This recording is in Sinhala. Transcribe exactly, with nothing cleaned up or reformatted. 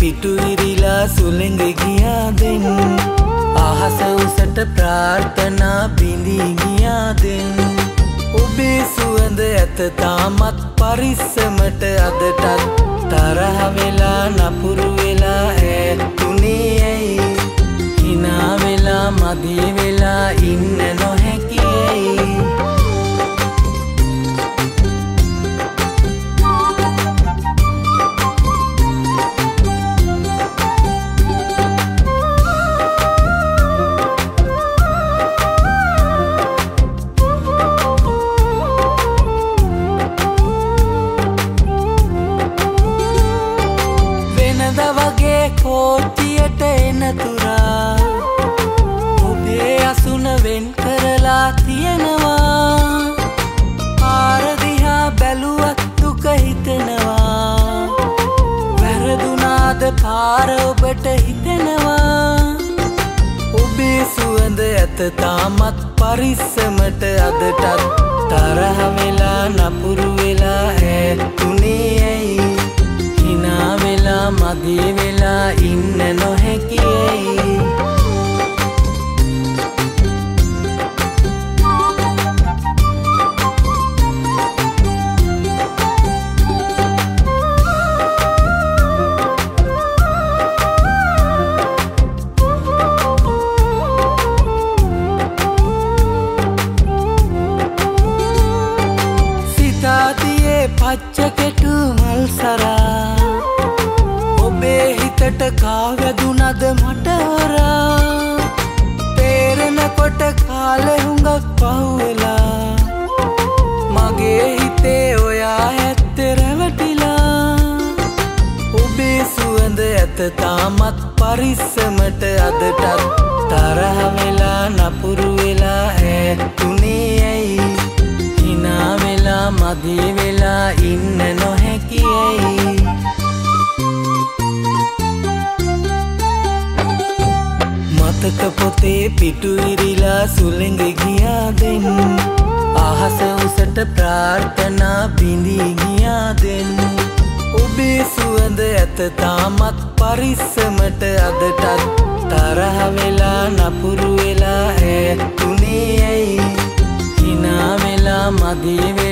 පිටු ඉරිලා සුළඟ ගියා දෙන් අහස උසට ප්‍රාර්ථනා බිඳී ගියා දෙන් ඔබේ සුවඳ ඇත තාමත් පරිස්සමට අදටත් තරහ වෙලා නපුරු වෙලා ඈතුනේ ඇයි hina වෙලා මදි වෙලා ඉන්න නොහැකි ඇයි කෝටියට එනතුරා ඔබේ අසුන වෙන් කරලා තියෙනවා ආරදිහා බැලුවත් දුක හිතෙනවා වැරදුනාද පාර ඔබට හිතෙනවා ඔබේ සුවඳ ඇත තාමත් පරිස්සමට අදටත් තරහ වෙලා නපුරු වෙලා ඈතුනේ ඇයි hina වෙලා මදි වෙලා ඉන්න නොහැකි ඇයි සිතාතියේ පච්ච කෙටු මල් සරා ඔබේ හිතට කාවැදුනද මට හොරා තේරෙනකොට කාලෙ හුඟක් පහුවෙලා මගේ හිතේ ඔයා ඇත්තේ රැවටිලා ඔබේ සුවඳ ඇත තාමත් පරිස්සමට අදටත් තරහ වෙලා නපුරු වෙලා ඈතුනේ ඇයි hina වෙලා මදි වෙලා ඉන්න නොහැකි ඇයි මතක පොතේ පිටු ඉරිලා සුළඟ ගියා දෙන් අහස උසට ප්‍රාර්ථනා බිඳී ගියා දෙන් ඔබේ සුවඳ ඇත තාමත් පරිස්සමට අදටත් තරහ වෙලා නපුරු වෙලා ඈතුනේ ඇයි hina වෙලා මදි